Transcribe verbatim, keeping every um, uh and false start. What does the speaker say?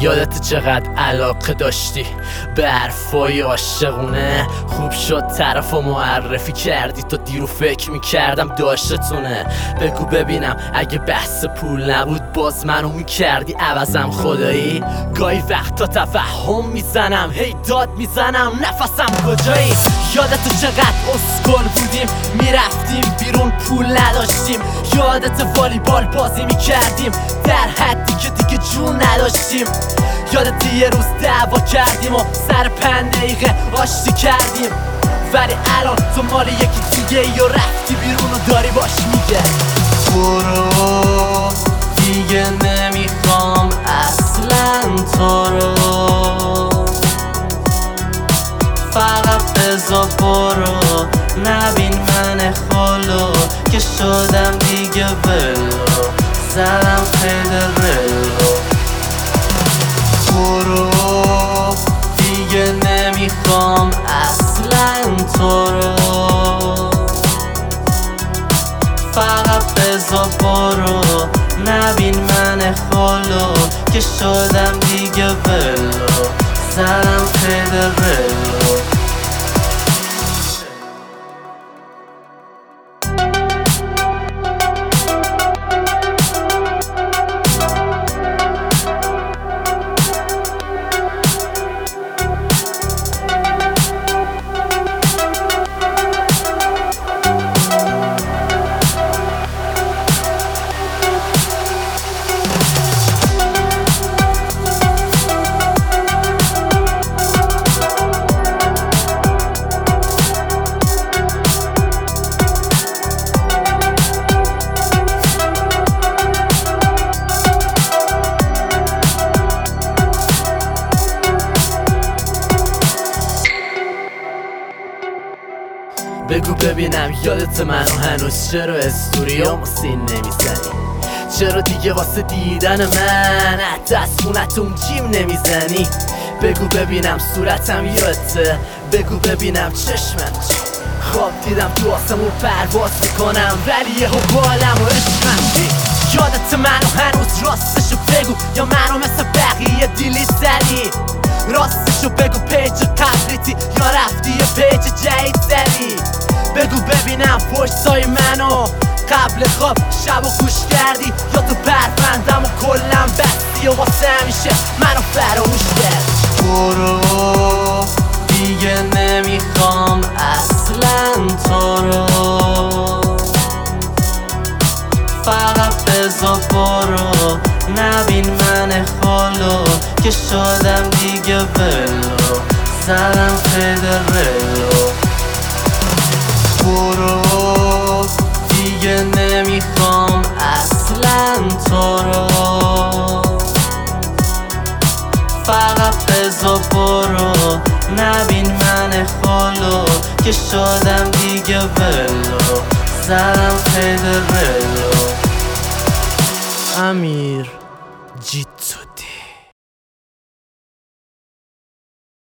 یادت چقدر علاقه داشتی به حرفای عاشقونه؟ خوب شد طرف و معرفی کردی، تا دیرو فکر میکردم داشتتونه. بگو ببینم اگه بحث پول نبود باز منو میکردی عوضم خدایی؟ گاهی وقتا تفهم میزنم، هی داد میزنم نفسم کجایی؟ یادت چقدر اسکل بودیم میرفتیم بیرون پول نداشتیم؟ یادت والیبال بازی میکردیم در حدی که دیگه جون نداشتیم؟ یادت یه روز دعوا کردیم و سر پنج دقیقه آشتی کردیم، ولی الان تو مال یکی دیگه ای و رفتی بیرون و داری باش میگه برو دیگه نمیخوام اصلا تو رو، فقط بذار برو، نبین من خلو که شدم دیگه ولو، زدم خیلی رلو. برو دیگه نمیخوام اصلا تو رو، فقط بذار برو، نبین من خلو که شدم دیگه ولو، زدم خیلی رلو. بگو ببینم یادت منو هنوز چرا استوریامو سین نمیزنی؟ چرا دیگه واسه دیدن من حتی از خونتون جیم نمیزنی؟ بگو ببینم صورتم یادته، بگو ببینم چشمم چی؟ خواب دیدم تو آسمون پرواز میکنم ولی یه بالم و عشقم چی؟ یادت منو هنوز راستشو بگو یا منو مثل بقیه دیلی زدی؟ راستشو بگو پیج قبلیتی یا رفتی یه پیج جدید زدی؟ بگو ببینم پشتای منو قبل خواب شب و گوش کردی یا تو پرفندم و کلم بستی و واسه همیشه منو فراموش کردی؟ برو دیگه نمیخوام اصلا تو رو، فقط بذار برو، نبین من خلو که شدم دیگه ولو، زدم خیلی رلو. برو دیگه نمیخوام اصلا تو رو، فقط بذار برو، نبین من خلو که شدم دیگه ولو، زدم خیلی رلو. امیر جیتو